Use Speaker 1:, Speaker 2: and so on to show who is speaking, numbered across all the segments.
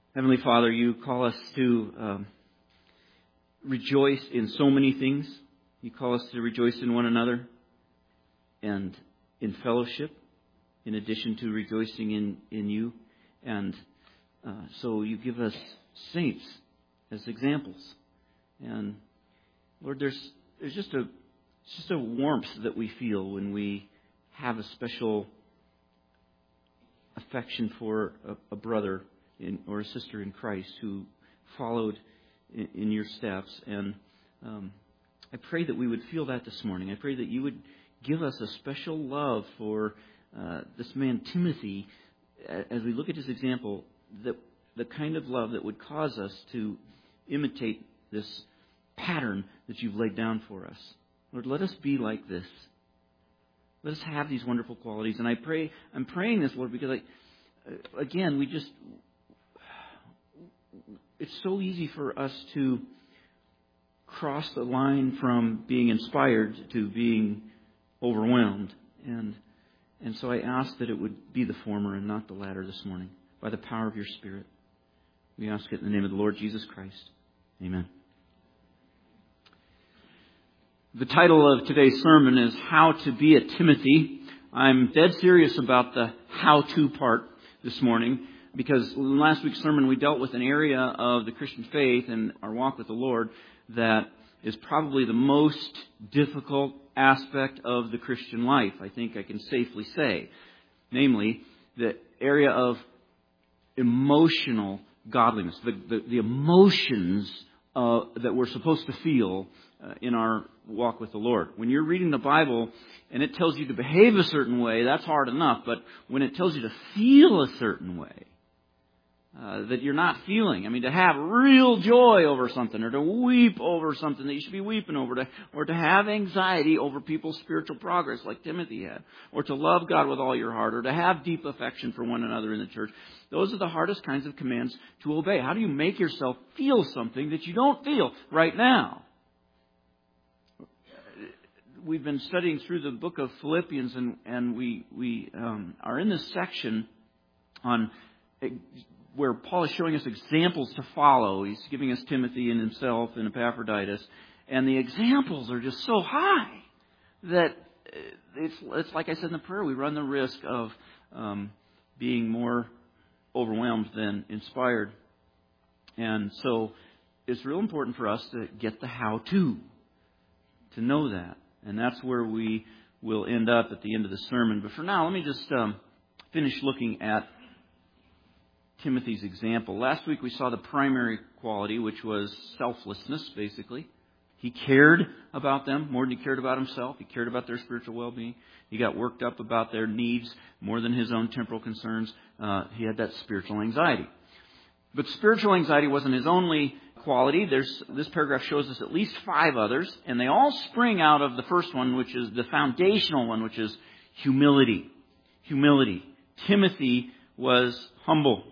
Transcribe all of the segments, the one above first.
Speaker 1: Heavenly Father, you call us to rejoice in so many things. You call us to rejoice in one another and in fellowship, in addition to rejoicing in you. And so you give us saints as examples. And Lord, there's just a warmth that we feel when we have a special affection for a brother or a sister in Christ who followed in your steps. And I pray that we would feel that this morning. I pray that you would give us a special love for this man Timothy as we look at his example, the kind of love that would cause us to imitate this pattern that you've laid down for us. Lord, let us be like this. Let us have these wonderful qualities. And I'm praying this, Lord, because it's so easy for us to cross the line from being inspired to being overwhelmed. And so I ask that it would be the former and not the latter this morning, by the power of your Spirit. We ask it in the name of the Lord Jesus Christ. Amen. The title of today's sermon is How to Be a Timothy. I'm dead serious about the how-to part this morning, because in last week's sermon we dealt with an area of the Christian faith and our walk with the Lord that is probably the most difficult aspect of the Christian life, I think I can safely say. Namely, the area of emotional godliness, the emotions that we're supposed to feel in our walk with the Lord. When you're reading the Bible and it tells you to behave a certain way, that's hard enough. But when it tells you to feel a certain way that you're not feeling, to have real joy over something, or to weep over something that you should be weeping over, or to have anxiety over people's spiritual progress like Timothy had, or to love God with all your heart, or to have deep affection for one another in the church. Those are the hardest kinds of commands to obey. How do you make yourself feel something that you don't feel right now? We've been studying through the book of Philippians, and we are in this section on where Paul is showing us examples to follow. He's giving us Timothy and himself and Epaphroditus, and the examples are just so high that it's like I said in the prayer, we run the risk of being more overwhelmed than inspired. And so it's real important for us to get the how-to, to know that. And that's where we will end up at the end of the sermon. But for now, let me just finish looking at Timothy's example. Last week we saw the primary quality, which was selflessness, basically. He cared about them more than he cared about himself. He cared about their spiritual well-being. He got worked up about their needs more than his own temporal concerns. He had that spiritual anxiety. But spiritual anxiety wasn't his only quality. This paragraph shows us at least 5 others, and they all spring out of the first one, which is the foundational one, which is humility. Humility. Timothy was humble.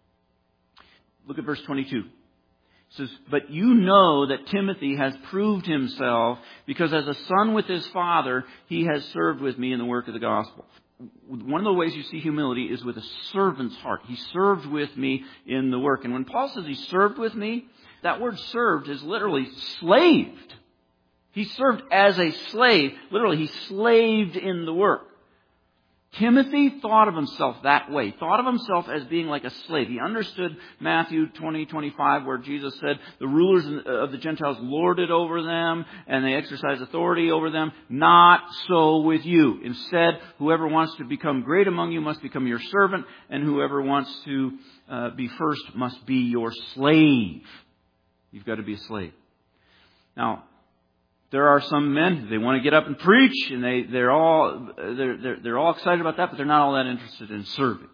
Speaker 1: Look at verse 22. It says, "But you know that Timothy has proved himself, because as a son with his father, he has served with me in the work of the gospel." One of the ways you see humility is with a servant's heart. He served with me in the work. And when Paul says he served with me, that word served is literally slaved. He served as a slave. Literally, he slaved in the work. Timothy thought of himself that way. Thought of himself as being like a slave. He understood Matthew 20:25, where Jesus said, the rulers of the Gentiles lord it over them, and they exercise authority over them. Not so with you. Instead, whoever wants to become great among you must become your servant, and whoever wants to be first must be your slave. You've got to be a slave. Now, there are some men, they want to get up and preach, and they're all excited about that, but they're not all that interested in serving.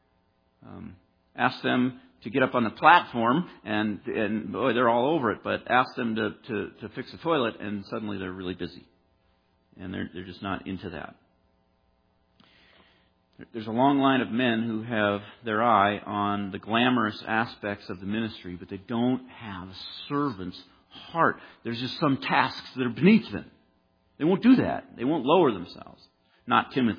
Speaker 1: Ask them to get up on the platform, and boy, they're all over it. But ask them to fix a toilet, and suddenly they're really busy, and they're just not into that. There's a long line of men who have their eye on the glamorous aspects of the ministry, but they don't have a servant's heart. There's just some tasks that are beneath them. They won't do that. They won't lower themselves. Not Timothy.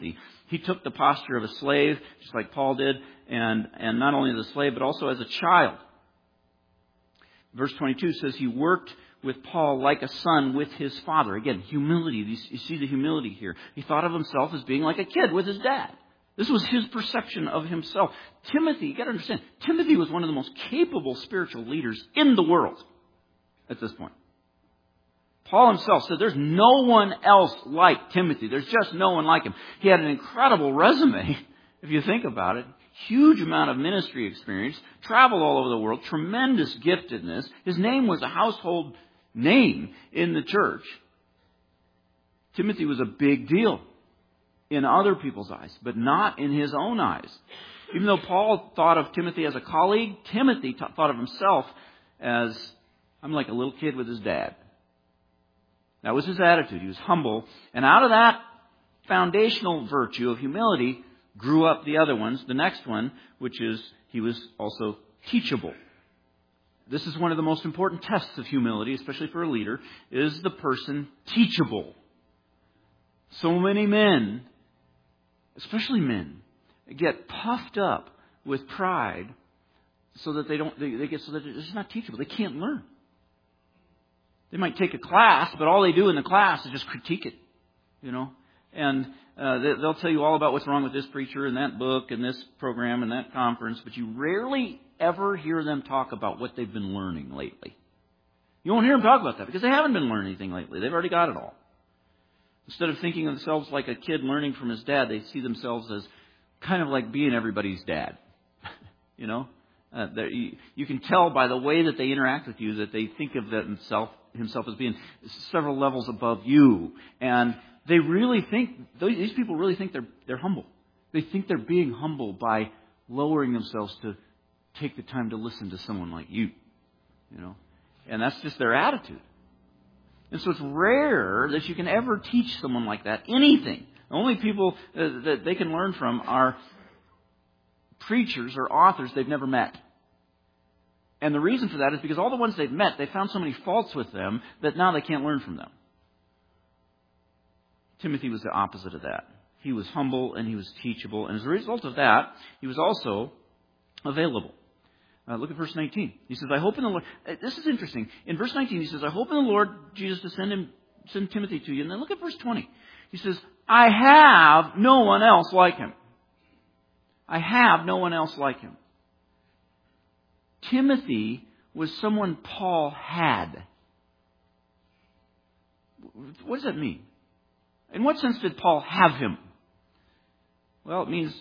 Speaker 1: He took the posture of a slave, just like Paul did, and not only as a slave, but also as a child. Verse 22 says he worked with Paul like a son with his father. Again, humility. You see the humility here. He thought of himself as being like a kid with his dad. This was his perception of himself. Timothy, you got to understand, Timothy was one of the most capable spiritual leaders in the world at this point. Paul himself said there's no one else like Timothy. There's just no one like him. He had an incredible resume, if you think about it. Huge amount of ministry experience, traveled all over the world, tremendous giftedness. His name was a household name in the church. Timothy was a big deal in other people's eyes, but not in his own eyes. Even though Paul thought of Timothy as a colleague, Timothy thought of himself as, I'm like a little kid with his dad. That was his attitude. He was humble. And out of that foundational virtue of humility grew up the other ones. The next one, which is he was also teachable. This is one of the most important tests of humility, especially for a leader, is the person teachable. So many men, especially men, get puffed up with pride so that they get so that it's not teachable. They can't learn. They might take a class, but all they do in the class is just critique it, And they'll tell you all about what's wrong with this preacher and that book and this program and that conference, but you rarely ever hear them talk about what they've been learning lately. You won't hear them talk about that because they haven't been learning anything lately. They've already got it all. Instead of thinking of themselves like a kid learning from his dad, they see themselves as kind of like being everybody's dad. You can tell by the way that they interact with you that they think of himself as being several levels above you. And they really think, these people really think they're humble. They think they're being humble by lowering themselves to take the time to listen to someone like you. And that's just their attitude. And so it's rare that you can ever teach someone like that anything. The only people that they can learn from are preachers or authors they've never met. And the reason for that is because all the ones they've met, they found so many faults with them that now they can't learn from them. Timothy was the opposite of that. He was humble and he was teachable. And as a result of that, he was also available. Look at verse 19. He says, I hope in the Lord... This is interesting. In verse 19, he says, I hope in the Lord Jesus to send Timothy to you. And then look at verse 20. He says, I have no one else like him. I have no one else like him. Timothy was someone Paul had. What does that mean? In what sense did Paul have him? Well, it means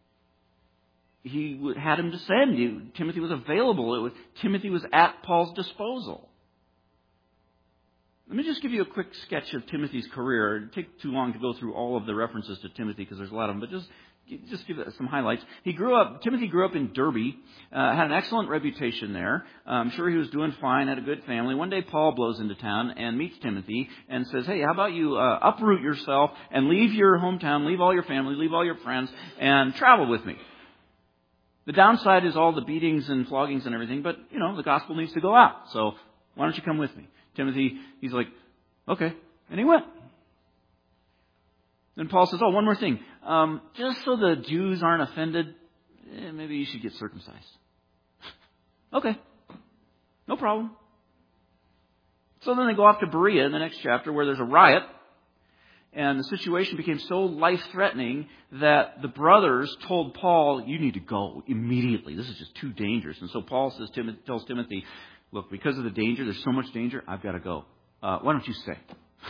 Speaker 1: he had him to send. Timothy was available. Timothy was at Paul's disposal. Let me just give you a quick sketch of Timothy's career. It would take too long to go through all of the references to Timothy because there's a lot of them, but just give it some highlights. Timothy grew up in Derby, had an excellent reputation there. I'm sure he was doing fine, had a good family. One day Paul blows into town and meets Timothy and says, hey, how about you uproot yourself and leave your hometown, leave all your family, leave all your friends, and travel with me. The downside is all the beatings and floggings and everything, but, the gospel needs to go out. So why don't you come with me? Timothy, he's like, okay. And he went. Then Paul says, one more thing. Just so the Jews aren't offended, maybe you should get circumcised. Okay. No problem. So then they go off to Berea in the next chapter where there's a riot. And the situation became so life-threatening that the brothers told Paul, you need to go immediately. This is just too dangerous. And so Paul tells Timothy, look, because of the danger, there's so much danger, I've got to go. Why don't you stay?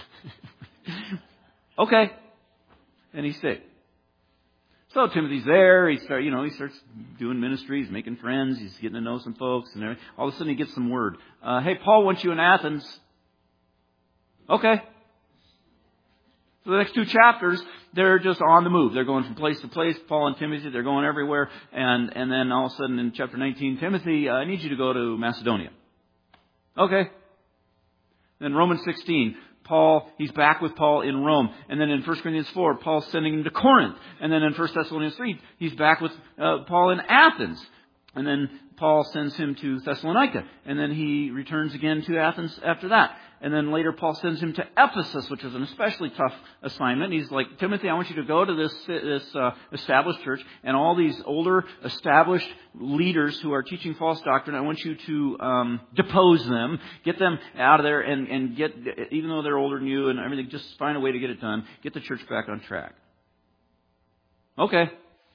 Speaker 1: Okay. And he stayed. So Timothy's there. He starts doing ministry. He's making friends. He's getting to know some folks. And everything. All of a sudden he gets some word. Hey, Paul wants you in Athens. Okay. So the next two chapters, they're just on the move. They're going from place to place. Paul and Timothy, they're going everywhere. And then all of a sudden in chapter 19, Timothy, I need you to go to Macedonia. Okay. Then Romans 16, he's back with Paul in Rome. And then in 1 Corinthians 4, Paul's sending him to Corinth. And then in 1 Thessalonians 3, he's back with Paul in Athens. And then Paul sends him to Thessalonica. And then he returns again to Athens after that. And then later Paul sends him to Ephesus, which was an especially tough assignment. He's like, Timothy, I want you to go to this established church, and all these older established leaders who are teaching false doctrine, I want you to depose them, get them out of there, and get, even though they're older than you and everything, just find a way to get it done. Get the church back on track. Okay.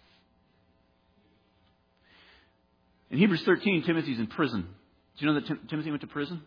Speaker 1: In Hebrews 13, Timothy's in prison. Do you know that Timothy went to prison?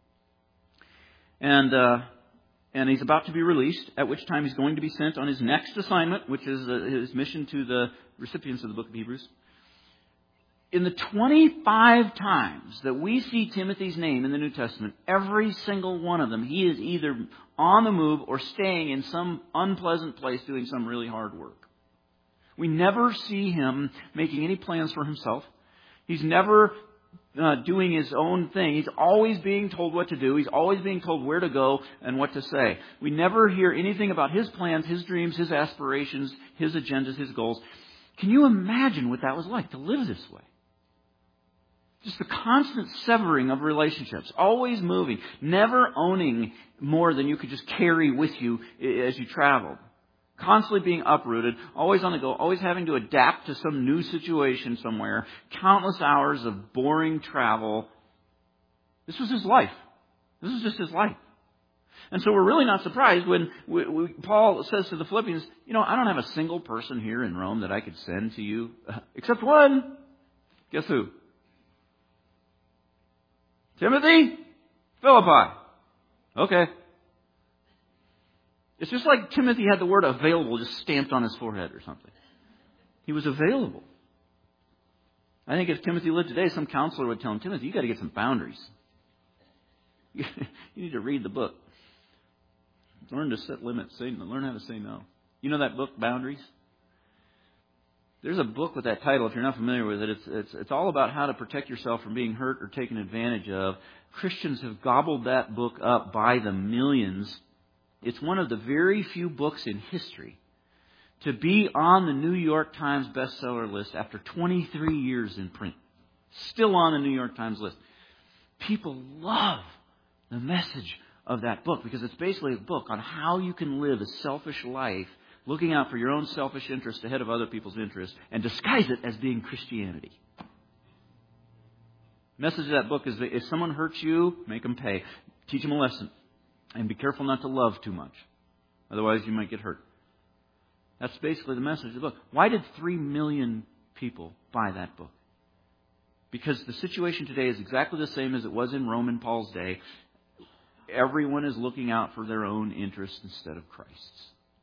Speaker 1: And he's about to be released, at which time he's going to be sent on his next assignment, which is his mission to the recipients of the book of Hebrews. In the 25 times that we see Timothy's name in the New Testament, every single one of them, he is either on the move or staying in some unpleasant place doing some really hard work. We never see him making any plans for himself. He's never doing his own thing. He's always being told what to do. He's always being told where to go and what to say. We never hear anything about his plans, his dreams, his aspirations, his agendas, his goals. Can you imagine what that was like to live this way? Just the constant severing of relationships, always moving, never owning more than you could just carry with you as you traveled. Constantly being uprooted, always on the go, always having to adapt to some new situation somewhere, countless hours of boring travel. This was his life. This is just his life. And so we're really not surprised when Paul says to the Philippians, I don't have a single person here in Rome that I could send to you, except one. Guess who? Timothy? Philippi. Okay. It's just like Timothy had the word available just stamped on his forehead or something. He was available. I think if Timothy lived today, some counselor would tell him, Timothy, you got to get some boundaries. You need to read the book. Learn to set limits. Learn how to say no. You know that book, Boundaries? There's a book with that title, if you're not familiar with it. It's all about how to protect yourself from being hurt or taken advantage of. Christians have gobbled that book up by the millions. It's one of the very few books in history to be on the New York Times bestseller list after 23 years in print. Still on the New York Times list. People love the message of that book because it's basically a book on how you can live a selfish life, looking out for your own selfish interest ahead of other people's interests, and disguise it as being Christianity. The message of that book is that if someone hurts you, make them pay. Teach them a lesson. And be careful not to love too much. Otherwise, you might get hurt. That's basically the message of the book. Why did 3 million people buy that book? Because the situation today is exactly the same as it was in Rome in Paul's day. Everyone is looking out for their own interests instead of Christ's.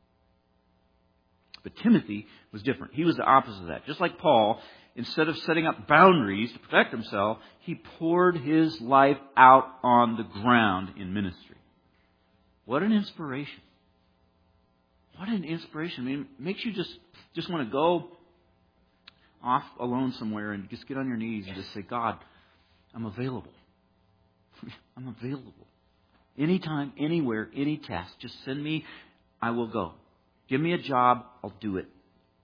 Speaker 1: But Timothy was different. He was the opposite of that. Just like Paul, instead of setting up boundaries to protect himself, he poured his life out on the ground in ministry. What an inspiration. What an inspiration. I mean, it makes you just want to go off alone somewhere and just get on your knees and just say, God, I'm available. I'm available. Anytime, anywhere, any task. Just send me, I will go. Give me a job, I'll do it.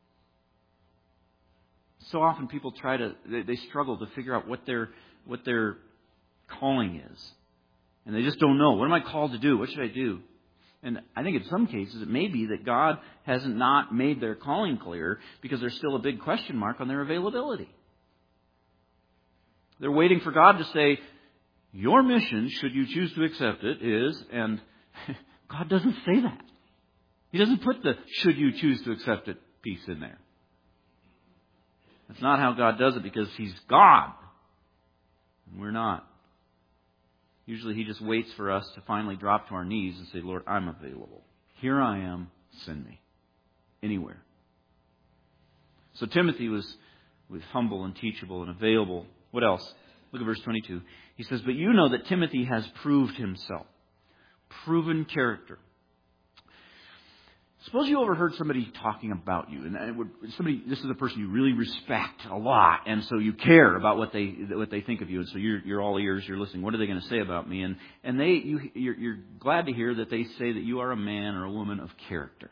Speaker 1: So often people they struggle to figure out what their calling is. And they just don't know. What am I called to do? What should I do? And I think in some cases it may be that God hasn't not made their calling clear because there's still a big question mark on their availability. They're waiting for God to say, your mission, should you choose to accept it, is, and God doesn't say that. He doesn't put the should you choose to accept it piece in there. That's not how God does it because He's God. And we're not. Usually He just waits for us to finally drop to our knees and say, Lord, I'm available. Here I am. Send me. Anywhere. So Timothy was humble and teachable and available. What else? Look at verse 22. He says, but you know that Timothy has proved himself. Proven character. Suppose you overheard somebody talking about you, and this is a person you really respect a lot, and so you care about what they think of you, and so you're all ears, you're listening. What are they going to say about me? And you're glad to hear that they say that you are a man or a woman of character.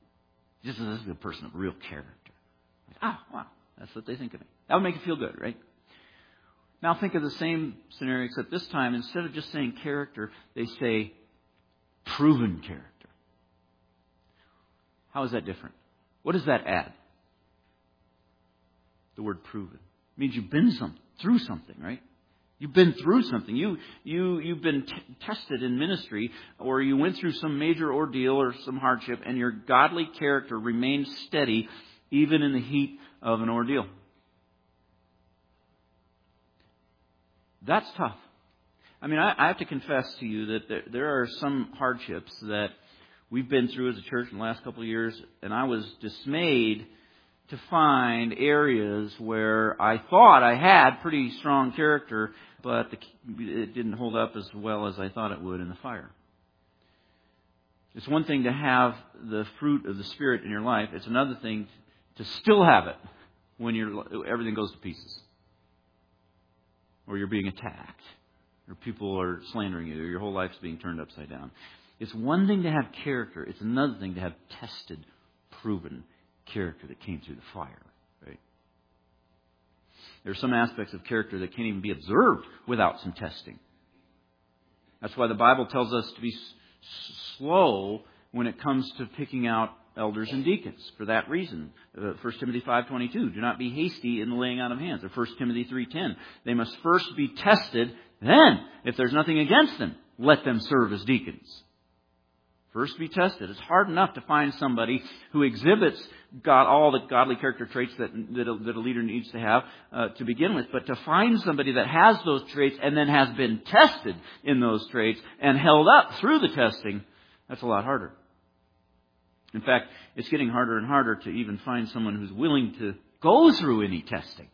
Speaker 1: This is a person of real character. Wow, that's what they think of me. That would make you feel good, right? Now think of the same scenario, except this time, instead of just saying character, they say proven character. How is that different? What does that add? The word proven. It means you've been through something, right? You've been through something. You've been tested in ministry, or you went through some major ordeal or some hardship, and your godly character remained steady even in the heat of an ordeal. That's tough. I mean, I have to confess to you that there are some hardships that we've been through as a church in the last couple of years, and I was dismayed to find areas where I thought I had pretty strong character, but it didn't hold up as well as I thought it would in the fire. It's one thing to have the fruit of the Spirit in your life. It's another thing to still have it when everything goes to pieces, or you're being attacked, or people are slandering you, or your whole life's being turned upside down. It's one thing to have character. It's another thing to have tested, proven character that came through the fire. Right? There are some aspects of character that can't even be observed without some testing. That's why the Bible tells us to be slow when it comes to picking out elders and deacons. For that reason, 1 Timothy 5:22, do not be hasty in the laying on of hands. Or 1 Timothy 3:10, they must first be tested. Then, if there's nothing against them, let them serve as deacons. First be tested. It's hard enough to find somebody who exhibits all the godly character traits that a leader needs to have to begin with. But to find somebody that has those traits and then has been tested in those traits and held up through the testing, that's a lot harder. In fact, it's getting harder and harder to even find someone who's willing to go through any testing.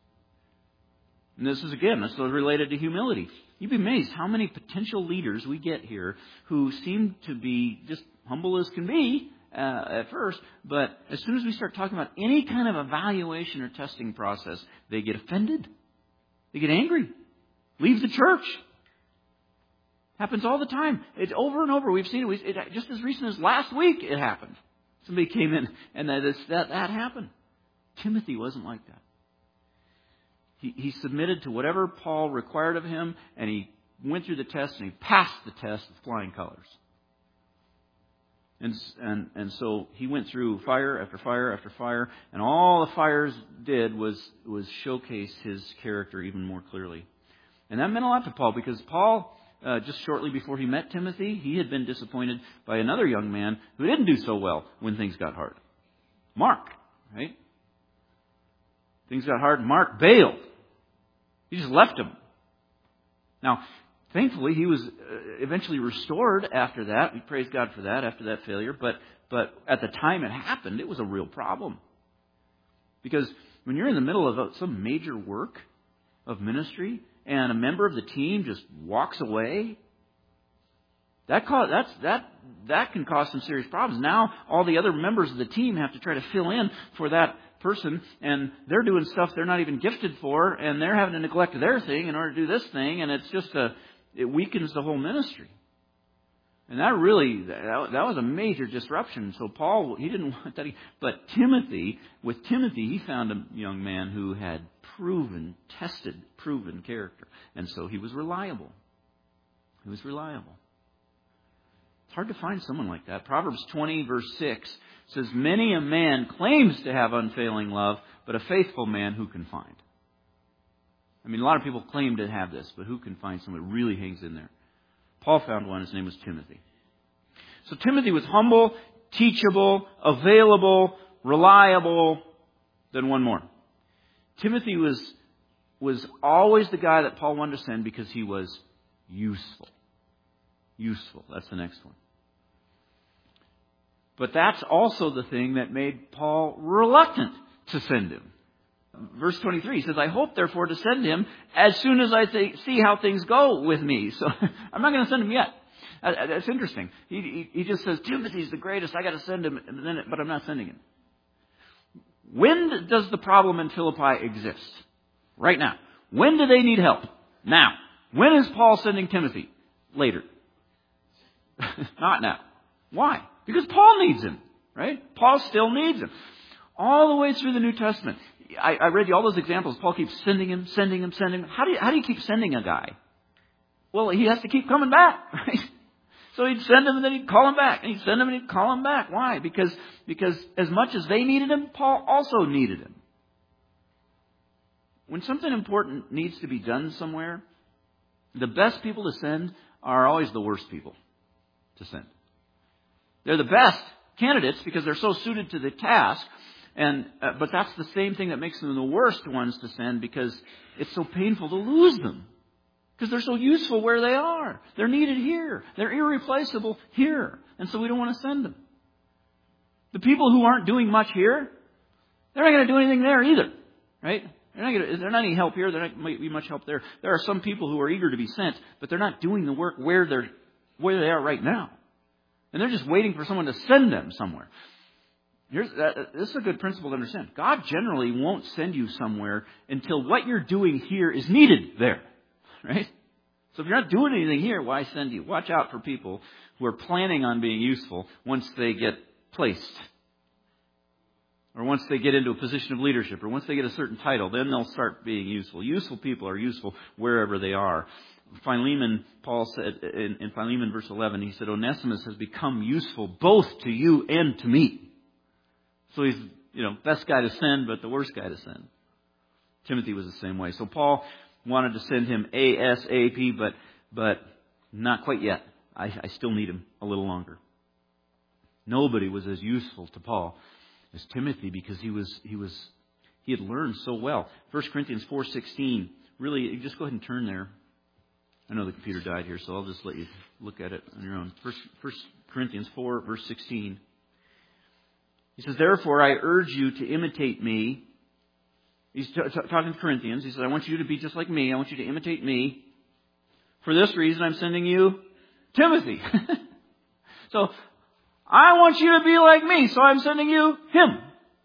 Speaker 1: And this is related to humility. You'd be amazed how many potential leaders we get here who seem to be just humble as can be at first, but as soon as we start talking about any kind of evaluation or testing process, they get offended. They get angry. Leave the church. Happens all the time. It's over and over. We've seen it. Just as recent as last week, it happened. Somebody came in and that happened. Timothy wasn't like that. He submitted to whatever Paul required of him, and he went through the test, and he passed the test with flying colors. And so he went through fire after fire after fire, and all the fires did was showcase his character even more clearly. And that meant a lot to Paul, because Paul, just shortly before he met Timothy, he had been disappointed by another young man who didn't do so well when things got hard. Mark, right? Things got hard, and Mark bailed. He just left him. Now, thankfully, he was eventually restored after that. We praise God for that, after that failure. But at the time it happened, it was a real problem. Because when you're in the middle of some major work of ministry and a member of the team just walks away, that can cause some serious problems. Now, all the other members of the team have to try to fill in for that person, and they're doing stuff they're not even gifted for, and they're having to neglect their thing in order to do this thing, and it's just it weakens the whole ministry. And that was a major disruption. So Paul, he didn't want that. But with Timothy, he found a young man who had tested, proven character. And so he was reliable. It's hard to find someone like that. Proverbs 20, verse 6 says, many a man claims to have unfailing love, but a faithful man who can find? I mean, a lot of people claim to have this, but who can find someone who really hangs in there? Paul found one. His name was Timothy. So Timothy was humble, teachable, available, reliable. Then one more. Timothy was always the guy that Paul wanted to send because he was useful. Useful. That's the next one. But that's also the thing that made Paul reluctant to send him. Verse 23 says, I hope, therefore, to send him as soon as I see how things go with me. So I'm not going to send him yet. That's interesting. He just says, Timothy's the greatest. I got to send him, but I'm not sending him. When does the problem in Philippi exist? Right now. When do they need help? Now. When is Paul sending Timothy? Later. Not now. Why? Because Paul needs him, right? Paul still needs him. All the way through the New Testament, I read you all those examples. Paul keeps sending him. How do you keep sending a guy? Well, he has to keep coming back, right? So he'd send him and then he'd call him back. And he'd send him and he'd call him back. Why? Because as much as they needed him, Paul also needed him. When something important needs to be done somewhere, the best people to send are always the worst people to send. They're the best candidates because they're so suited to the task. But that's the same thing that makes them the worst ones to send because it's so painful to lose them. Because they're so useful where they are. They're needed here. They're irreplaceable here. And so we don't want to send them. The people who aren't doing much here, they're not going to do anything there either. Right? They're not any help here. There might be much help there. There are some people who are eager to be sent, but they're not doing the work where they are right now. And they're just waiting for someone to send them somewhere. This is a good principle to understand. God generally won't send you somewhere until what you're doing here is needed there. Right? So if you're not doing anything here, why send you? Watch out for people who are planning on being useful once they get placed. Or once they get into a position of leadership. Or once they get a certain title. Then they'll start being useful. Useful people are useful wherever they are. Philemon, Paul said in Philemon verse 11, he said, Onesimus has become useful both to you and to me. So he's, best guy to send, but the worst guy to send. Timothy was the same way. So Paul wanted to send him ASAP, but not quite yet. I still need him a little longer. Nobody was as useful to Paul as Timothy because he had learned so well. 1 Corinthians 4:16. Really, just go ahead and turn there. I know the computer died here, so I'll just let you look at it on your own. 1 Corinthians 4, verse 16. He says, therefore, I urge you to imitate me. He's talking to Corinthians. He says, I want you to be just like me. I want you to imitate me. For this reason, I'm sending you Timothy. So, I want you to be like me, so I'm sending you him.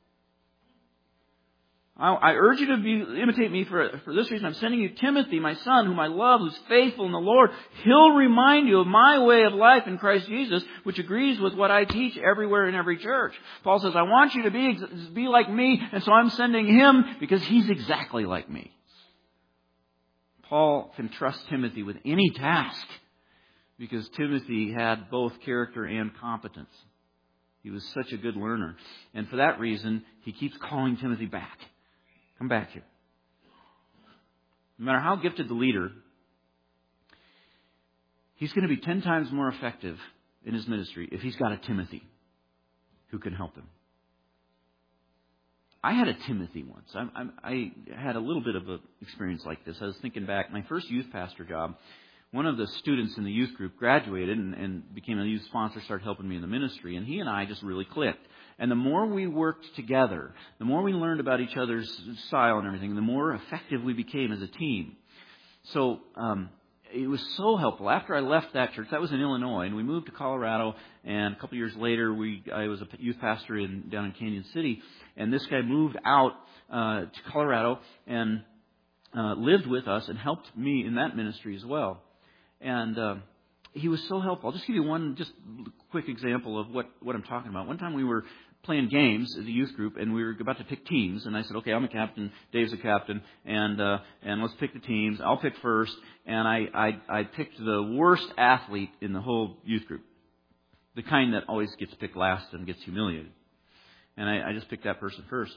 Speaker 1: I urge you to imitate me for this reason. I'm sending you Timothy, my son, whom I love, who's faithful in the Lord. He'll remind you of my way of life in Christ Jesus, which agrees with what I teach everywhere in every church. Paul says, I want you to be like me, and so I'm sending him because he's exactly like me. Paul can trust Timothy with any task because Timothy had both character and competence. He was such a good learner. And for that reason, he keeps calling Timothy back. Come back here. No matter how gifted the leader, he's going to be 10 times more effective in his ministry if he's got a Timothy who can help him. I had a Timothy once. I had a little bit of an experience like this. I was thinking back, my first youth pastor job, one of the students in the youth group graduated and became a youth sponsor, started helping me in the ministry, and he and I just really clicked. And the more we worked together, the more we learned about each other's style and everything, the more effective we became as a team. So it was so helpful. After I left that church, that was in Illinois, and we moved to Colorado, and a couple of years later, I was a youth pastor down in Canyon City, and this guy moved out to Colorado and lived with us and helped me in that ministry as well. And he was so helpful. I'll just give you one just quick example of what I'm talking about. One time we were playing games as a youth group, and we were about to pick teams. And I said, okay, I'm a captain, Dave's a captain, and let's pick the teams. I'll pick first. And I picked the worst athlete in the whole youth group, the kind that always gets picked last and gets humiliated. And I just picked that person first.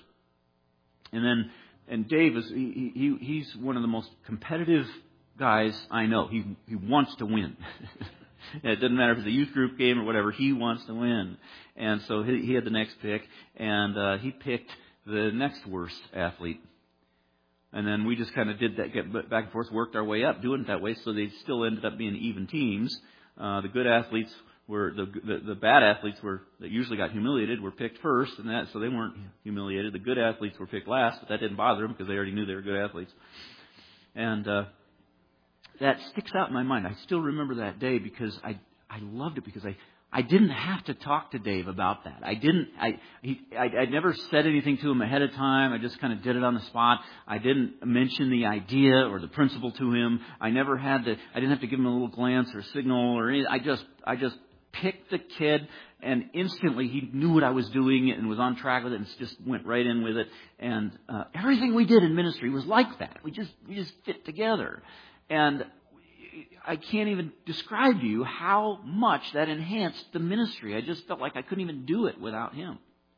Speaker 1: And Dave he's one of the most competitive guys I know. He wants to win. It doesn't matter if it's a youth group game or whatever. He wants to win. And so he had the next pick, and he picked the next worst athlete. And then we just kind of did that, get back and forth, worked our way up, doing it that way. So they still ended up being even teams. The good athletes were the bad athletes that usually got humiliated were picked first, and so they weren't humiliated. The good athletes were picked last, but that didn't bother them because they already knew they were good athletes. And that sticks out in my mind. I still remember that day because I loved it because I didn't have to talk to Dave about that. I never said anything to him ahead of time. I just kind of did it on the spot. I didn't mention the idea or the principle to him. I didn't have to give him a little glance or signal or anything. I just picked the kid And instantly he knew what I was doing and was on track with it and just went right in with it. And everything we did in ministry was like that. We just fit together. And I can't even describe to you how much that enhanced the ministry. I just felt like I couldn't even do it without him.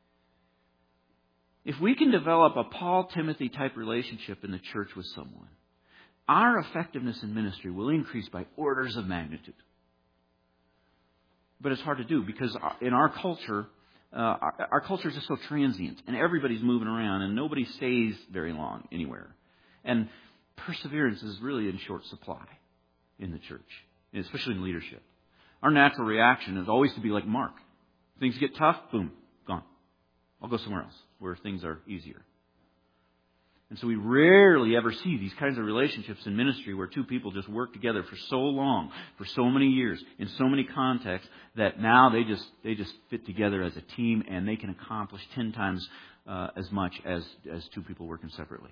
Speaker 1: If we can develop a Paul-Timothy type relationship in the church with someone, our effectiveness in ministry will increase by orders of magnitude. But it's hard to do because in our culture is just so transient and everybody's moving around and nobody stays very long anywhere. And perseverance is really in short supply in the church, especially in leadership. Our natural reaction is always to be like Mark. Things get tough, boom, gone. I'll go somewhere else where things are easier. And so we rarely ever see these kinds of relationships in ministry where two people just work together for so long, for so many years, in so many contexts, that now they just fit together as a team and they can accomplish 10 times as much as two people working separately.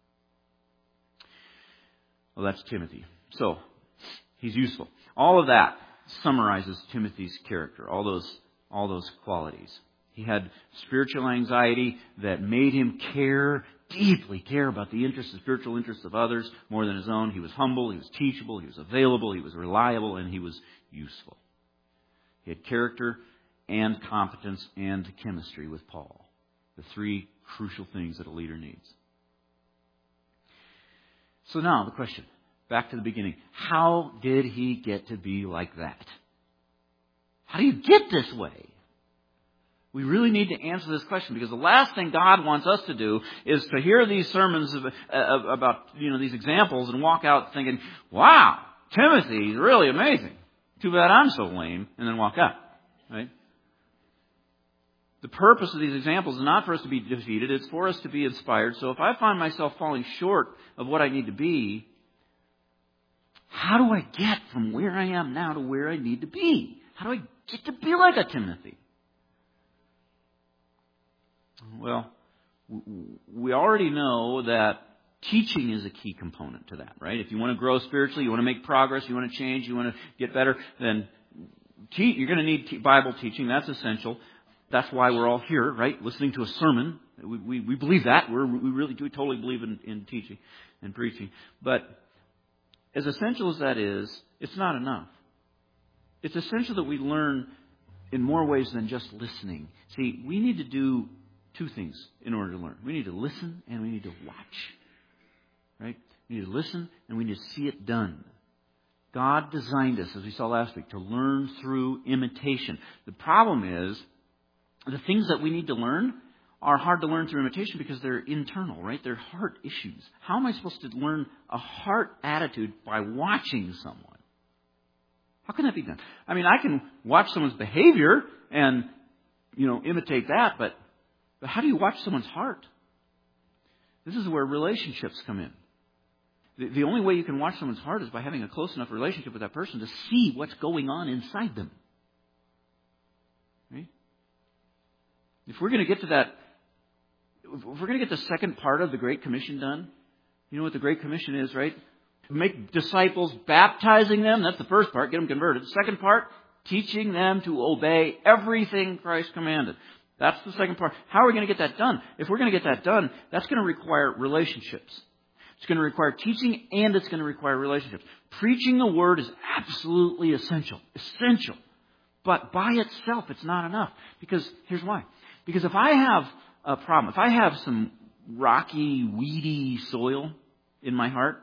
Speaker 1: Well, that's Timothy. So, he's useful. All of that summarizes Timothy's character, all those qualities. He had spiritual anxiety that made him deeply care about the spiritual interests of others more than his own. He was humble, he was teachable, he was available, he was reliable, and he was useful. He had character and competence and chemistry with Paul. The three crucial things that a leader needs. So now the question, back to the beginning. How did he get to be like that? How do you get this way? We really need to answer this question because the last thing God wants us to do is to hear these sermons about these examples and walk out thinking, wow, Timothy is really amazing. Too bad I'm so lame, and then walk out. Right? The purpose of these examples is not for us to be defeated, it's for us to be inspired. So if I find myself falling short of what I need to be, how do I get from where I am now to where I need to be? How do I get to be like a Timothy? Well, we already know that teaching is a key component to that, right? If you want to grow spiritually, you want to make progress, you want to change, you want to get better, then you're going to need Bible teaching. That's essential. That's why we're all here, right? Listening to a sermon. We believe that. We totally believe in teaching and preaching. But as essential as that is, it's not enough. It's essential that we learn in more ways than just listening. See, we need to do two things in order to learn. We need to listen and we need to watch. Right? We need to listen and we need to see it done. God designed us, as we saw last week, to learn through imitation. The problem is, the things that we need to learn are hard to learn through imitation because they're internal, right? They're heart issues. How am I supposed to learn a heart attitude by watching someone? How can that be done? I mean, I can watch someone's behavior and, imitate that, but how do you watch someone's heart? This is where relationships come in. The only way you can watch someone's heart is by having a close enough relationship with that person to see what's going on inside them. Right? If we're going to get to that, if we're going to get the second part of the Great Commission done, you know what the Great Commission is, right? Make disciples, baptizing them. That's the first part. Get them converted. The second part, teaching them to obey everything Christ commanded. That's the second part. How are we going to get that done? If we're going to get that done, that's going to require relationships. It's going to require teaching and it's going to require relationships. Preaching the Word is absolutely essential. Essential. But by itself, it's not enough. Because here's why. Because if I have a problem, if I have some rocky, weedy soil in my heart,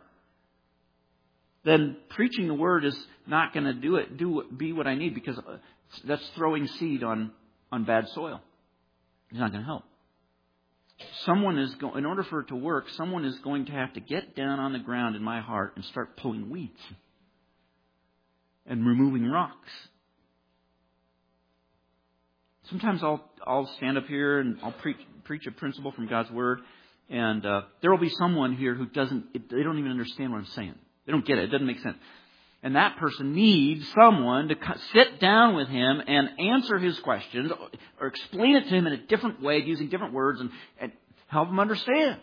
Speaker 1: then preaching the Word is not going to be what I need, because that's throwing seed on bad soil. It's not going to help. In order for it to work, someone is going to have to get down on the ground in my heart and start pulling weeds and removing rocks. Sometimes I'll stand up here and I'll preach a principle from God's Word, and there will be someone here who they don't even understand what I'm saying. They don't get it. It doesn't make sense. And that person needs someone to sit down with him and answer his questions or explain it to him in a different way, using different words, and help him understand.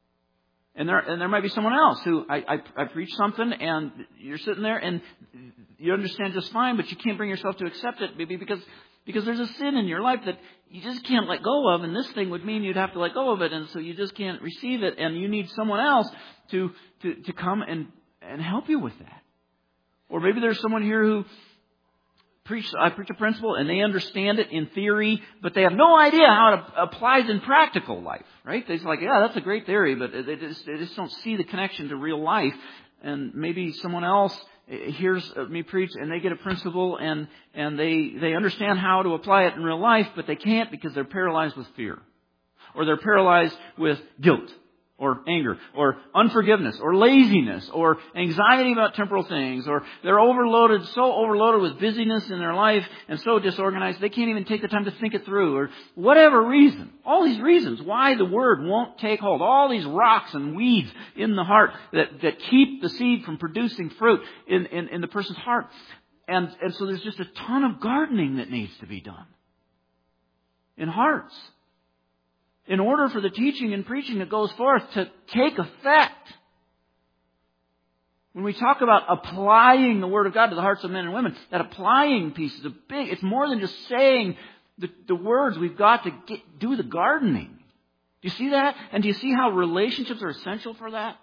Speaker 1: And there might be someone else who I preach something and you're sitting there and you understand just fine, but you can't bring yourself to accept it maybe because there's a sin in your life that you just can't let go of, and this thing would mean you'd have to let go of it, and so you just can't receive it, and you need someone else to come and help you with that. Or maybe there's someone here who I preach a principle and they understand it in theory, but they have no idea how it applies in practical life, right? They're just like, yeah, that's a great theory, but they just don't see the connection to real life. And maybe someone else hears me preach and they get a principle and they understand how to apply it in real life, but they can't because they're paralyzed with fear. Or they're paralyzed with guilt. Or anger, or unforgiveness, or laziness, or anxiety about temporal things, or they're so overloaded with busyness in their life and so disorganized they can't even take the time to think it through, or whatever reason. All these reasons why the Word won't take hold. All these rocks and weeds in the heart that keep the seed from producing fruit in the person's heart. And so there's just a ton of gardening that needs to be done in hearts, in order for the teaching and preaching that goes forth to take effect. When we talk about applying the Word of God to the hearts of men and women, that applying piece is it's more than just saying the words. We've got to do the gardening. Do you see that? And do you see how relationships are essential for that?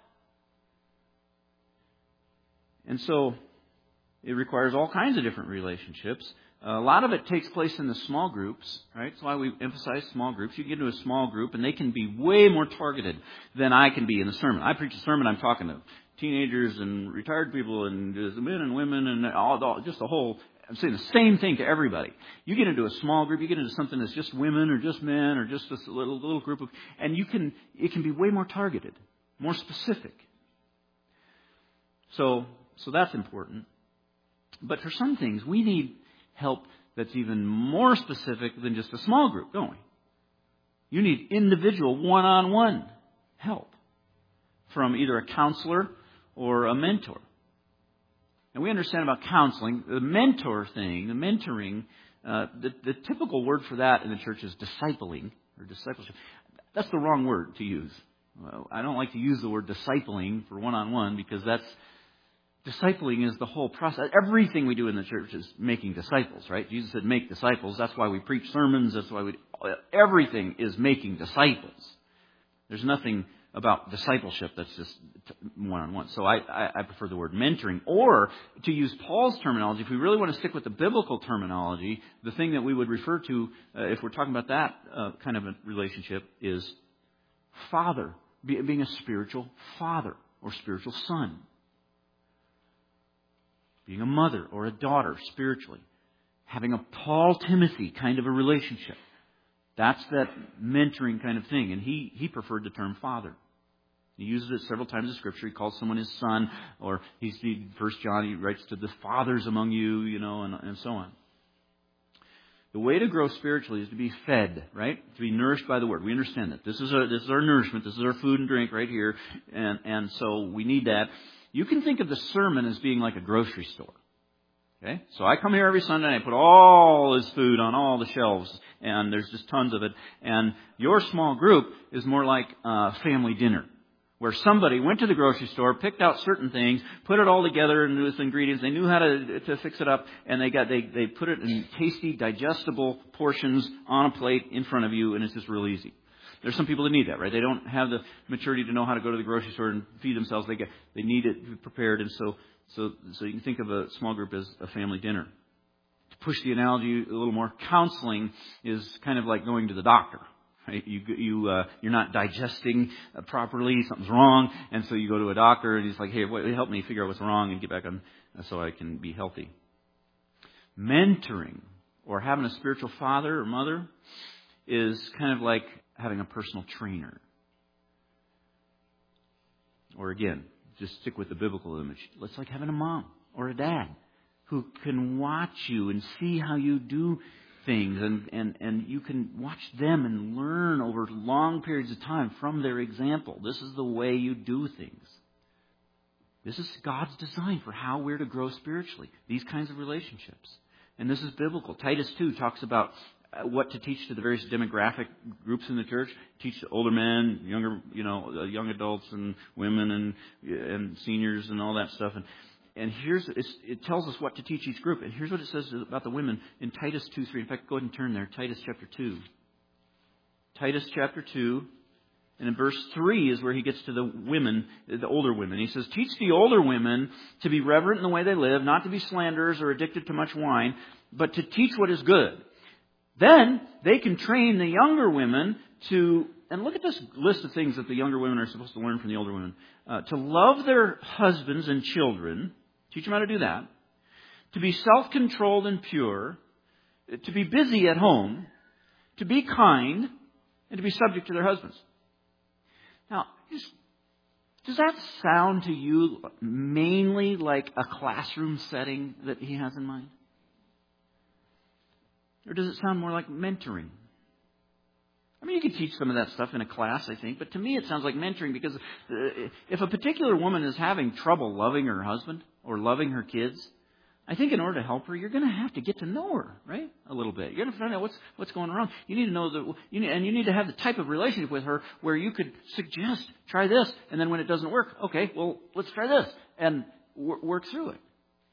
Speaker 1: And so it requires all kinds of different relationships. A lot of it takes place in the small groups, right? That's why we emphasize small groups. You get into a small group and they can be way more targeted than I can be in the sermon. I preach a sermon, I'm talking to teenagers and retired people and men and women and just the whole, I'm saying the same thing to everybody. You get into a small group, you get into something that's just women or just men or just this little group of, and it can be way more targeted, more specific. So that's important. But for some things, we need help that's even more specific than just a small group, don't we? You need individual one-on-one help from either a counselor or a mentor. And we understand about counseling, the mentor thing, the mentoring, the typical word for that in the church is discipling or discipleship. That's the wrong word to use. I don't like to use the word discipling for one-on-one because discipling is the whole process. Everything we do in the church is making disciples, right? Jesus said make disciples. That's why we preach sermons. That's why everything is making disciples. There's nothing about discipleship that's just one-on-one. So I prefer the word mentoring. Or, to use Paul's terminology, if we really want to stick with the biblical terminology, the thing that we would refer to, if we're talking about that kind of a relationship, is father. Being a spiritual father or spiritual son. Being a mother or a daughter spiritually. Having a Paul-Timothy kind of a relationship. That's that mentoring kind of thing. And he preferred the term father. He uses it several times in Scripture. He calls someone his son. Or First John, he writes to the fathers among you, and so on. The way to grow spiritually is to be fed, right? To be nourished by the Word. We understand that. This is our nourishment. This is our food and drink right here. And so we need that. You can think of the sermon as being like a grocery store. Okay? So I come here every Sunday and I put all this food on all the shelves and there's just tons of it. And your small group is more like family dinner, where somebody went to the grocery store, picked out certain things, put it all together into its ingredients. They knew how to fix it up, and they put it in tasty, digestible portions on a plate in front of you, and it's just real easy. There's some people that need that, right? They don't have the maturity to know how to go to the grocery store and feed themselves. They need it prepared, and so you can think of a small group as a family dinner. To push the analogy a little more, counseling is kind of like going to the doctor. Right? You're not digesting properly, something's wrong, and so you go to a doctor and he's like, hey, help me figure out what's wrong and get back on so I can be healthy. Mentoring, or having a spiritual father or mother, is kind of like having a personal trainer. Or again, just stick with the biblical image. It's like having a mom or a dad who can watch you and see how you do things, and you can watch them and learn over long periods of time from their example. This is the way you do things. This is God's design for how we're to grow spiritually. These kinds of relationships. And this is biblical. Titus 2 talks about what to teach to the various demographic groups in the church. Teach to older men, younger, young adults and women and seniors and all that stuff. And it tells us what to teach each group. And here's what it says about the women in Titus 2:3. In fact, go ahead and turn there. Titus chapter 2. Titus chapter 2. And in verse 3 is where he gets to the women, the older women. He says, teach the older women to be reverent in the way they live, not to be slanderers or addicted to much wine, but to teach what is good. Then they can train the younger women to, and look at this list of things that the younger women are supposed to learn from the older women. To love their husbands and children, teach them how to do that. To be self-controlled and pure. To be busy at home. To be kind. And to be subject to their husbands. Now, does that sound to you mainly like a classroom setting that he has in mind? Or does it sound more like mentoring? I mean, you could teach some of that stuff in a class, I think, but to me it sounds like mentoring, because if a particular woman is having trouble loving her husband or loving her kids, I think in order to help her, you're going to have to get to know her, right? A little bit. You're going to find out what's going on. You need to know that, you need to have the type of relationship with her where you could suggest, try this, and then when it doesn't work, okay, well, let's try this, and work through it.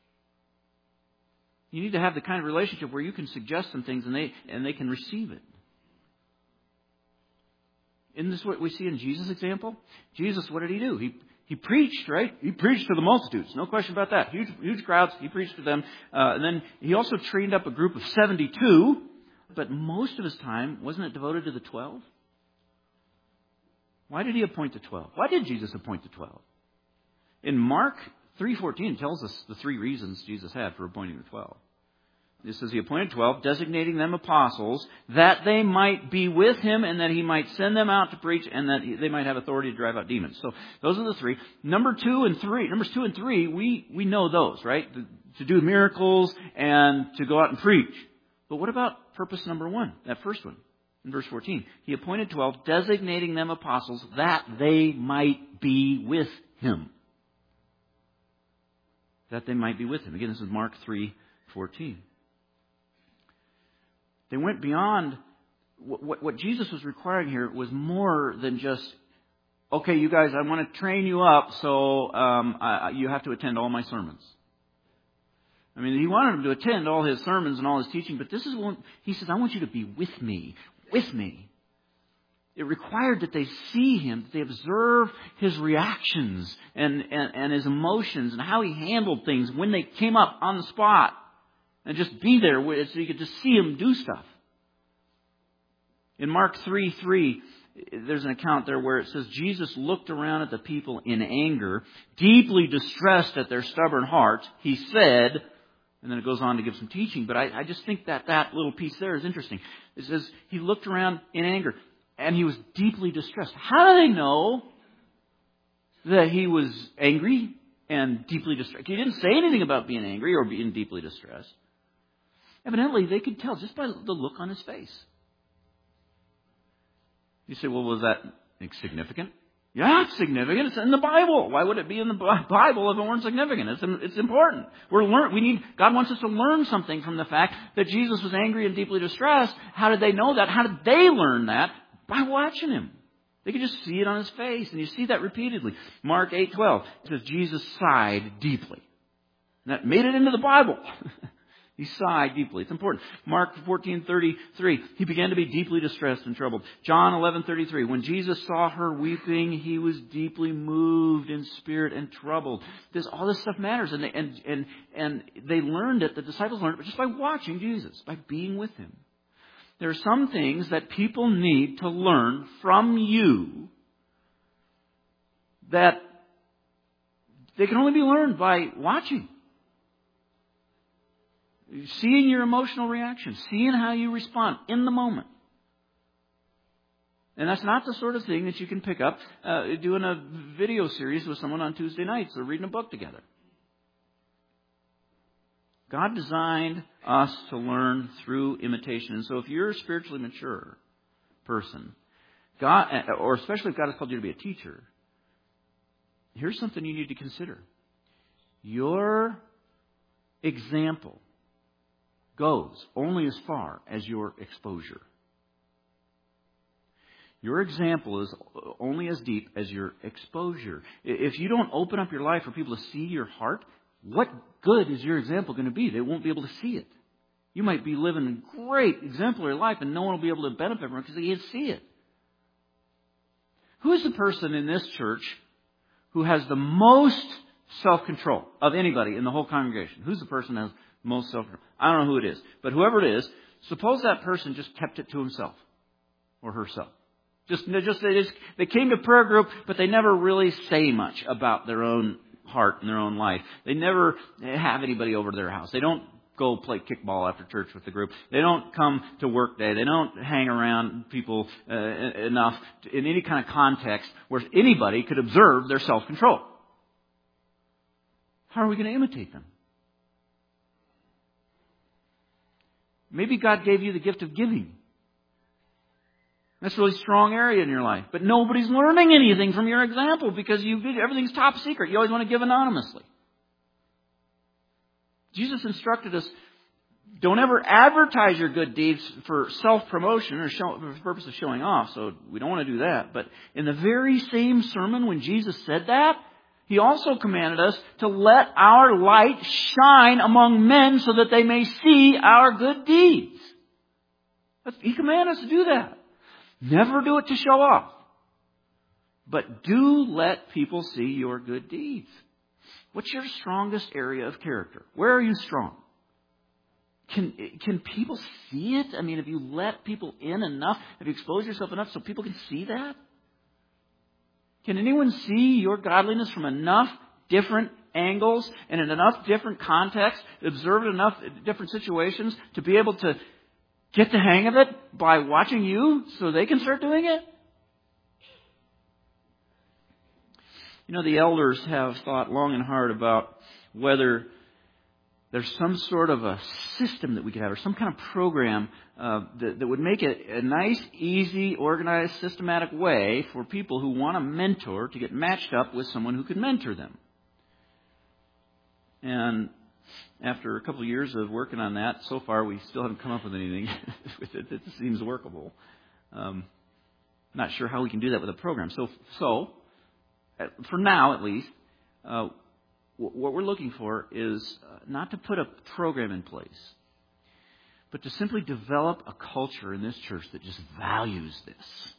Speaker 1: You need to have the kind of relationship where you can suggest some things and they can receive it. Isn't this what we see in Jesus' example? Jesus, what did he do? He preached, right? He preached to the multitudes. No question about that. Huge crowds. He preached to them. And then he also trained up a group of 72. But most of his time, wasn't it devoted to the 12? Why did he appoint the 12? Why did Jesus appoint the 12? In Mark 3:14 tells us the three reasons Jesus had for appointing the 12. It says he appointed 12, designating them apostles, that they might be with him and that he might send them out to preach and that they might have authority to drive out demons. So those are the three. Numbers 2 and 3, we know those, right? To do miracles and to go out and preach. But what about purpose number 1, that first one? In verse 14, he appointed 12, designating them apostles, that they might be with him. That they might be with him. Again, this is Mark 3:14. They went beyond what Jesus was requiring here was more than just, okay, you guys, I want to train you up, so you have to attend all my sermons. I mean, he wanted them to attend all his sermons and all his teaching, but this is one, he says, I want you to be with me. With me. It required that they see him, that they observe his reactions and his emotions and how he handled things when they came up on the spot. And just be there so you could just see him do stuff. In Mark 3:3, there's an account there where it says, Jesus looked around at the people in anger, deeply distressed at their stubborn hearts. He said, and then it goes on to give some teaching, but I just think that little piece there is interesting. It says, he looked around in anger, and he was deeply distressed. How do they know that he was angry and deeply distressed? He didn't say anything about being angry or being deeply distressed. Evidently, they could tell just by the look on his face. You say, well, was that significant? Yeah, it's significant. It's in the Bible. Why would it be in the Bible if it weren't significant? It's important. God wants us to learn something from the fact that Jesus was angry and deeply distressed. How did they know that? How did they learn that? By watching him. They could just see it on his face, and you see that repeatedly. Mark 8:12 says Jesus sighed deeply. And that made it into the Bible. He sighed deeply. It's important. Mark 14:33, he began to be deeply distressed and troubled. John 11:33, when Jesus saw her weeping, he was deeply moved in spirit and troubled. All this stuff matters, and they learned it. The disciples learned it just by watching Jesus, by being with him. There are some things that people need to learn from you that they can only be learned by watching. Seeing your emotional reaction, seeing how you respond in the moment. And that's not the sort of thing that you can pick up doing a video series with someone on Tuesday nights or reading a book together. God designed us to learn through imitation. And so if you're a spiritually mature person, or especially if God has called you to be a teacher, here's something you need to consider. Your example goes only as far as your exposure. Your example is only as deep as your exposure. If you don't open up your life for people to see your heart, what good is your example going to be? They won't be able to see it. You might be living a great exemplary life and no one will be able to benefit from it because they can't see it. Who is the person in this church who has the most self-control of anybody in the whole congregation? Who's the person who has most self-control? I don't know who it is. But whoever it is, suppose that person just kept it to himself or herself. They came to prayer group, but they never really say much about their own heart and their own life. They never have anybody over to their house. They don't go play kickball after church with the group. They don't come to work day. They don't hang around people enough in any kind of context where anybody could observe their self-control. How are we going to imitate them? Maybe God gave you the gift of giving. That's a really strong area in your life. But nobody's learning anything from your example because everything's top secret. You always want to give anonymously. Jesus instructed us, don't ever advertise your good deeds for self-promotion or for the purpose of showing off. So we don't want to do that. But in the very same sermon when Jesus said that, He also commanded us to let our light shine among men so that they may see our good deeds. He commanded us to do that. Never do it to show off. But do let people see your good deeds. What's your strongest area of character? Where are you strong? Can people see it? I mean, have you let people in enough? Have you exposed yourself enough so people can see that? Can anyone see your godliness from enough different angles and in enough different contexts, observe it enough different situations to be able to get the hang of it by watching you so they can start doing it? You know, the elders have thought long and hard about whether there's some sort of a system that we could have or some kind of program that would make it a nice, easy, organized, systematic way for people who want a mentor to get matched up with someone who can mentor them. And after a couple of years of working on that, so far we still haven't come up with anything that seems workable. Not sure how we can do that with a program. So for now at least, what we're looking for is not to put a program in place, but to simply develop a culture in this church that just values this.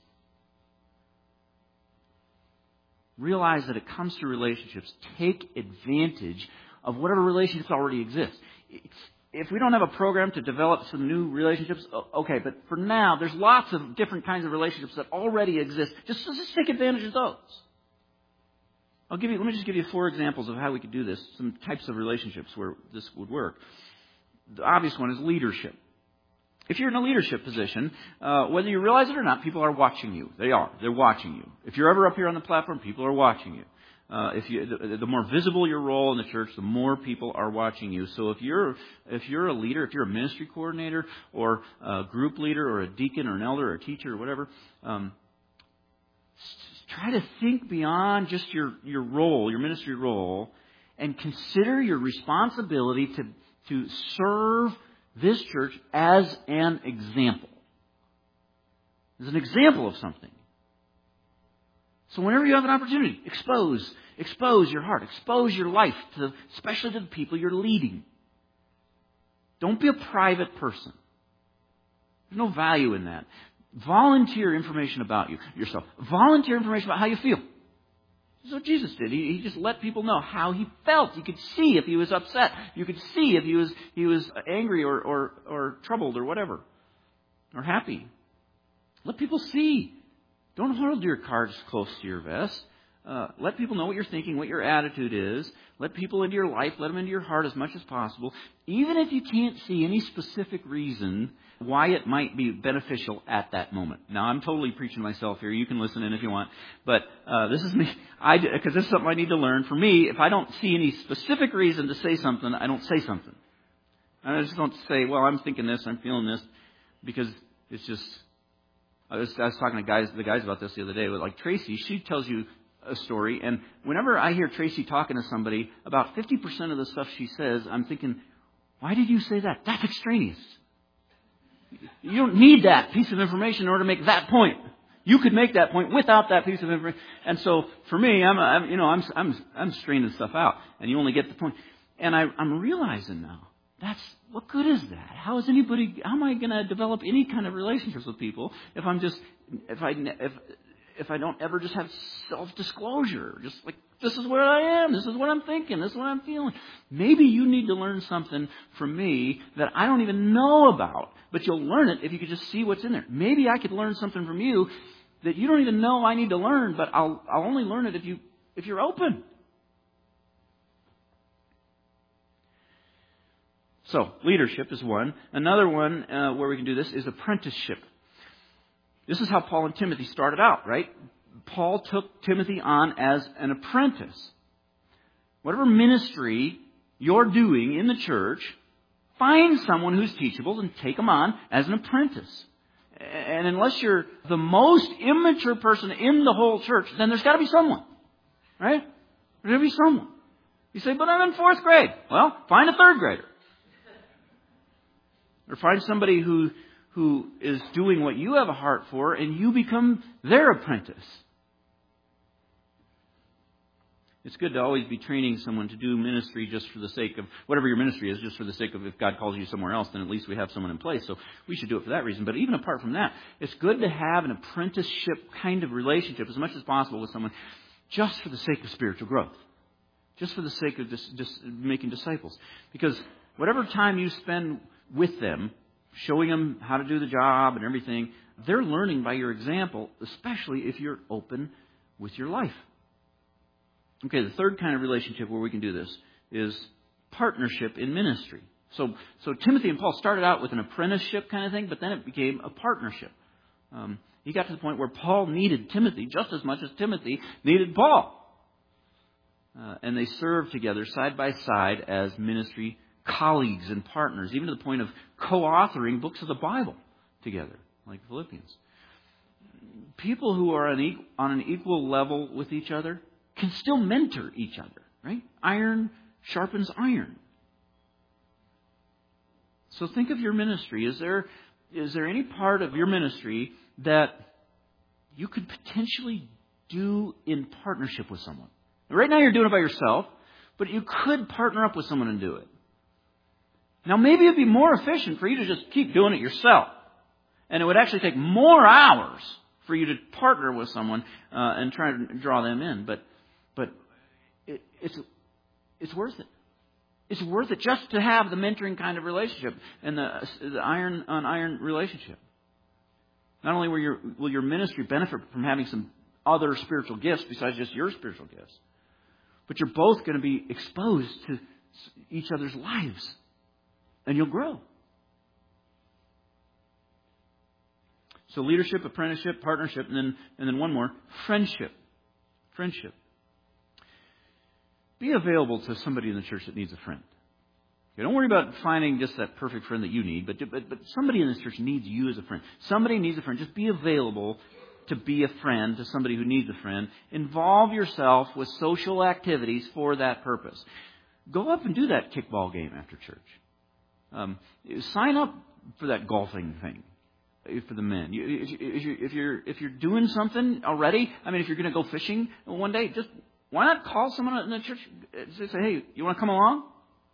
Speaker 1: Realize that it comes through relationships. Take advantage of whatever relationships already exist. If we don't have a program to develop some new relationships, okay, but for now, there's lots of different kinds of relationships that already exist. Just take advantage of those. Let me just give you 4 examples of how we could do this, some types of relationships where this would work. The obvious one is leadership. If you're in a leadership position, whether you realize it or not, people are watching you. They're watching you. If you're ever up here on the platform, people are watching you. The more visible your role in the church, the more people are watching you. So if you're a leader, if you're a ministry coordinator or a group leader or a deacon or an elder or a teacher or whatever, try to think beyond just your role, your ministry role, and consider your responsibility to serve this church as an example. As an example of something. So whenever you have an opportunity, expose your heart, expose your life, especially to the people you're leading. Don't be a private person. There's no value in that. Volunteer information about yourself. Volunteer information about how you feel. That's what Jesus did. He just let people know how he felt. You could see if he was upset. You could see if he was angry or troubled or whatever. Or happy. Let people see. Don't hold your cards close to your vest. Let people know what you're thinking, what your attitude is. Let people into your life. Let them into your heart as much as possible. Even if you can't see any specific reason why it might be beneficial at that moment. Now, I'm totally preaching to myself here. You can listen in if you want. But this is me. Because this is something I need to learn. For me, if I don't see any specific reason to say something, I don't say something. I just don't say, well, I'm thinking this, I'm feeling this. Because it's just... I was talking to the guys about this the other day. Like Tracy, she tells you a story. And whenever I hear Tracy talking to somebody, about 50% of the stuff she says, I'm thinking, why did you say that? That's extraneous. You don't need that piece of information in order to make that point. You could make that point without that piece of information. And so for me, I'm straining stuff out, and you only get the point. And I'm realizing now, what good is that? How am I going to develop any kind of relationships with people if I don't ever just have self-disclosure? Just like, this is where I am, this is what I'm thinking, this is what I'm feeling. Maybe you need to learn something from me that I don't even know about, but you'll learn it if you could just see what's in there. Maybe I could learn something from you that you don't even know I need to learn, but I'll only learn it if you're open. So, leadership is one. Another one where we can do this is apprenticeship. This is how Paul and Timothy started out, right? Paul took Timothy on as an apprentice. Whatever ministry you're doing in the church, find someone who's teachable and take them on as an apprentice. And unless you're the most immature person in the whole church, then there's got to be someone, right? There's got to be someone. You say, but I'm in 4th grade. Well, find a 3rd grader. Or find somebody who is doing what you have a heart for, and you become their apprentice. It's good to always be training someone to do ministry just for the sake of, whatever your ministry is, just for the sake of if God calls you somewhere else, then at least we have someone in place. So we should do it for that reason. But even apart from that, it's good to have an apprenticeship kind of relationship as much as possible with someone just for the sake of spiritual growth. Just for the sake of just making disciples. Because whatever time you spend with them, showing them how to do the job and everything, they're learning by your example, especially if you're open with your life. Okay, the third kind of relationship where we can do this is partnership in ministry. So Timothy and Paul started out with an apprenticeship kind of thing, but then it became a partnership. He got to the point where Paul needed Timothy just as much as Timothy needed Paul. And they served together side by side as ministry colleagues and partners, even to the point of co-authoring books of the Bible together, like Philippians. People who are on an equal level with each other can still mentor each other, right? Iron sharpens iron. So think of your ministry. Is there any part of your ministry that you could potentially do in partnership with someone? Right now you're doing it by yourself, but you could partner up with someone and do it. Now, maybe it'd be more efficient for you to just keep doing it yourself. And it would actually take more hours for you to partner with someone and try to draw them in. But it's worth it. It's worth it just to have the mentoring kind of relationship and the iron on iron relationship. Not only will your ministry benefit from having some other spiritual gifts besides just your spiritual gifts, but you're both going to be exposed to each other's lives. And you'll grow. So leadership, apprenticeship, partnership, and then one more, friendship. Friendship. Be available to somebody in the church that needs a friend. Okay, don't worry about finding just that perfect friend that you need, but somebody in this church needs you as a friend. Somebody needs a friend. Just be available to be a friend to somebody who needs a friend. Involve yourself with social activities for that purpose. Go up and do that kickball game after church. Sign up for that golfing thing for the men. If you're doing something already, I mean, if you're going to go fishing one day, just why not call someone in the church and say, hey, you want to come along?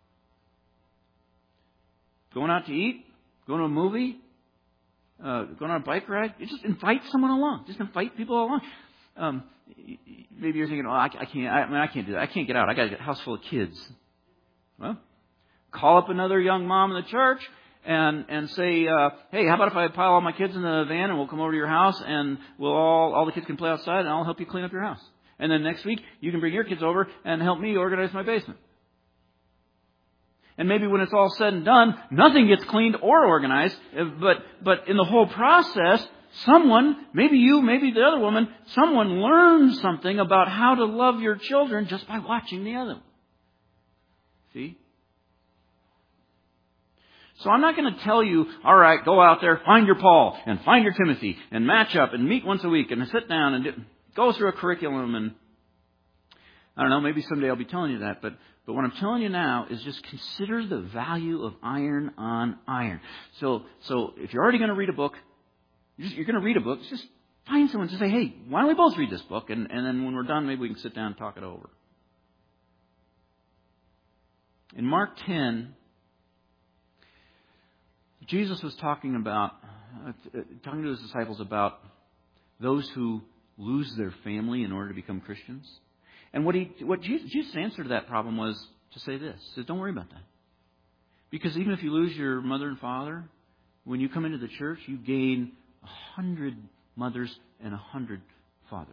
Speaker 1: Going out to eat? Going to a movie? Going on a bike ride? You just invite someone along. Just invite people along. Maybe you're thinking, I can't do that. I can't get out. I got a house full of kids. Well, call up another young mom in the church and say, hey, how about if I pile all my kids in the van and we'll come over to your house and we'll all the kids can play outside and I'll help you clean up your house. And then next week you can bring your kids over and help me organize my basement. And maybe when it's all said and done, nothing gets cleaned or organized, but in the whole process, someone, maybe you, maybe the other woman, someone learns something about how to love your children just by watching the other one. See? So I'm not going to tell you, all right, go out there, find your Paul and find your Timothy and match up and meet once a week and sit down and go through a curriculum. And I don't know, maybe someday I'll be telling you that. But what I'm telling you now is just consider the value of iron on iron. So if you're already going to read a book, you're going to read a book, just find someone to say, hey, why don't we both read this book? And then when we're done, maybe we can sit down and talk it over. In Mark 10, Jesus was talking to his disciples about those who lose their family in order to become Christians. And what Jesus' answer to that problem was to say this. He said, don't worry about that. Because even if you lose your mother and father, when you come into the church, you gain 100 mothers and 100 fathers.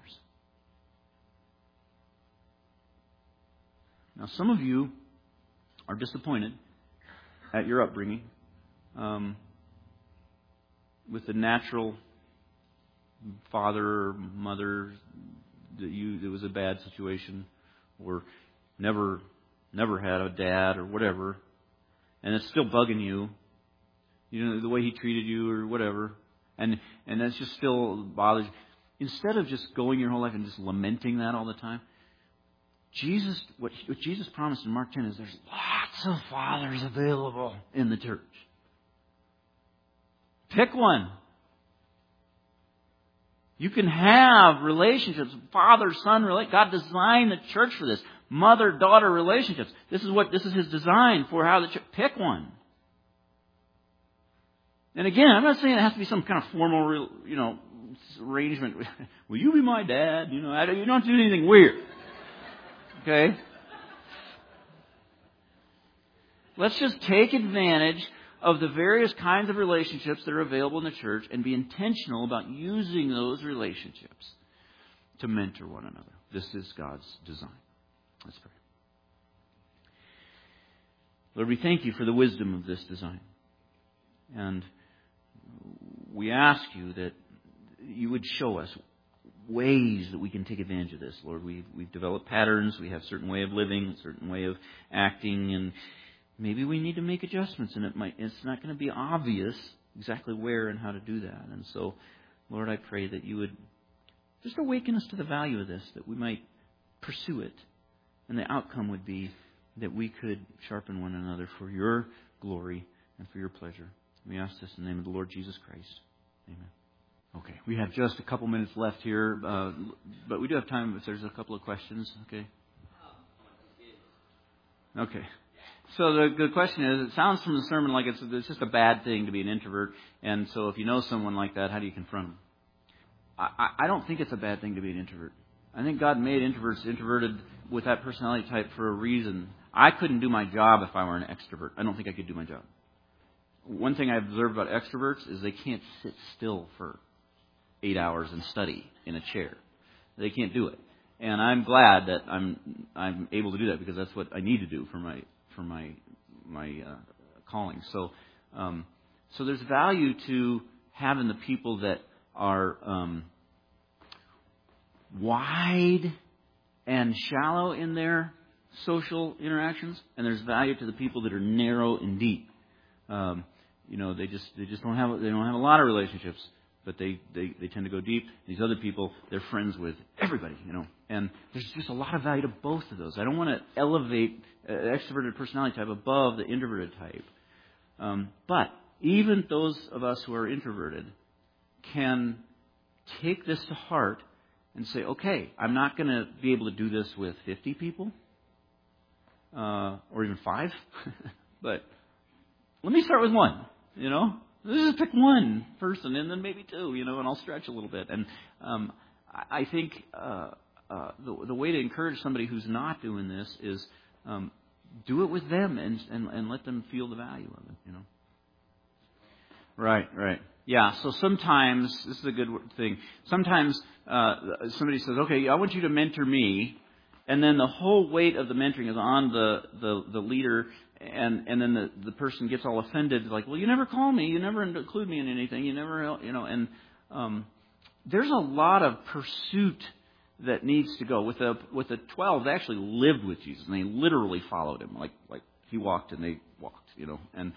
Speaker 1: Now, some of you are disappointed at your upbringing with the natural father or mother that was a bad situation, or never had a dad or whatever, and it's still bugging you. You know, the way he treated you or whatever, and that's just still bothers you. Instead of just going your whole life and just lamenting that all the time, what Jesus promised in Mark 10 is there's lots of fathers available in the church. Pick one. You can have relationships, father-son relationships. God designed the church for this. Mother-daughter relationships. This is His design for how the church. Pick one. And again, I'm not saying it has to be some kind of formal, arrangement. Will you be my dad? You don't have to do anything weird. Okay? Let's just take advantage of the various kinds of relationships that are available in the church and be intentional about using those relationships to mentor one another. This is God's design. Let's pray. Lord, we thank You for the wisdom of this design. And we ask You that You would show us ways that we can take advantage of this. Lord, we've developed patterns. We have a certain way of living, a certain way of acting, and maybe we need to make adjustments, and it's not going to be obvious exactly where and how to do that. And so, Lord, I pray that You would just awaken us to the value of this, that we might pursue it, and the outcome would be that we could sharpen one another for Your glory and for Your pleasure. We ask this in the name of the Lord Jesus Christ. Amen. Okay, we have just a couple minutes left here, but we do have time if there's a couple of questions. Okay. Okay. So the question is, it sounds from the sermon like it's just a bad thing to be an introvert. And so if you know someone like that, how do you confront them? I don't think it's a bad thing to be an introvert. I think God made introverts introverted with that personality type for a reason. I couldn't do my job if I were an extrovert. I don't think I could do my job. One thing I've observed about extroverts is they can't sit still for 8 hours and study in a chair. They can't do it. And I'm glad that I'm able to do that, because that's what I need to do for my calling. So there's value to having the people that are wide and shallow in their social interactions, and there's value to the people that are narrow and deep. They just don't have a lot of relationships, but they tend to go deep. These other people, they're friends with everybody, and there's just a lot of value to both of those. I don't want to elevate extroverted personality type above the introverted type. But even those of us who are introverted can take this to heart and say, okay, I'm not going to be able to do this with 50 people or even 5, but let me start with one, Just pick one person and then maybe 2, and I'll stretch a little bit. And I think the way to encourage somebody who's not doing this is do it with them and let them feel the value of it, Right. Yeah, so sometimes, this is a good thing, sometimes somebody says, okay, I want you to mentor me, and then the whole weight of the mentoring is on the leader, and then the person gets all offended, like, well, you never call me, you never include me in anything, you never help, and there's a lot of pursuit that needs to go. With the 12, they actually lived with Jesus, and they literally followed Him, like He walked and they walked, and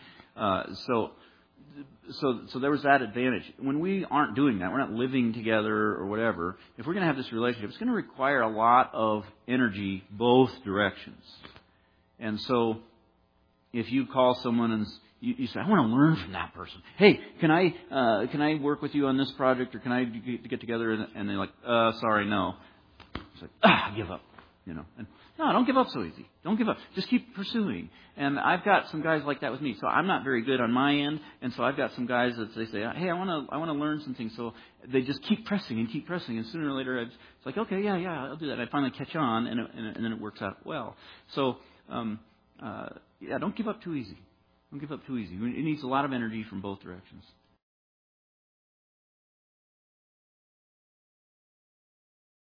Speaker 1: So there was that advantage. When we aren't doing that, we're not living together or whatever, if we're going to have this relationship, it's going to require a lot of energy both directions. And so if you call someone and you say, I want to learn from that person. Hey, can I work with you on this project, or can I get together? And they're like, sorry, no. It's like, give up. And no, don't give up so easy. Don't give up. Just keep pursuing. And I've got some guys like that with me. So I'm not very good on my end, and so I've got some guys that they say, hey, I want to learn some things. So they just keep pressing, and sooner or later it's like, okay, yeah, I'll do that. And I finally catch on, and then it works out well. So don't give up too easy. Don't give up too easy. It needs a lot of energy from both directions.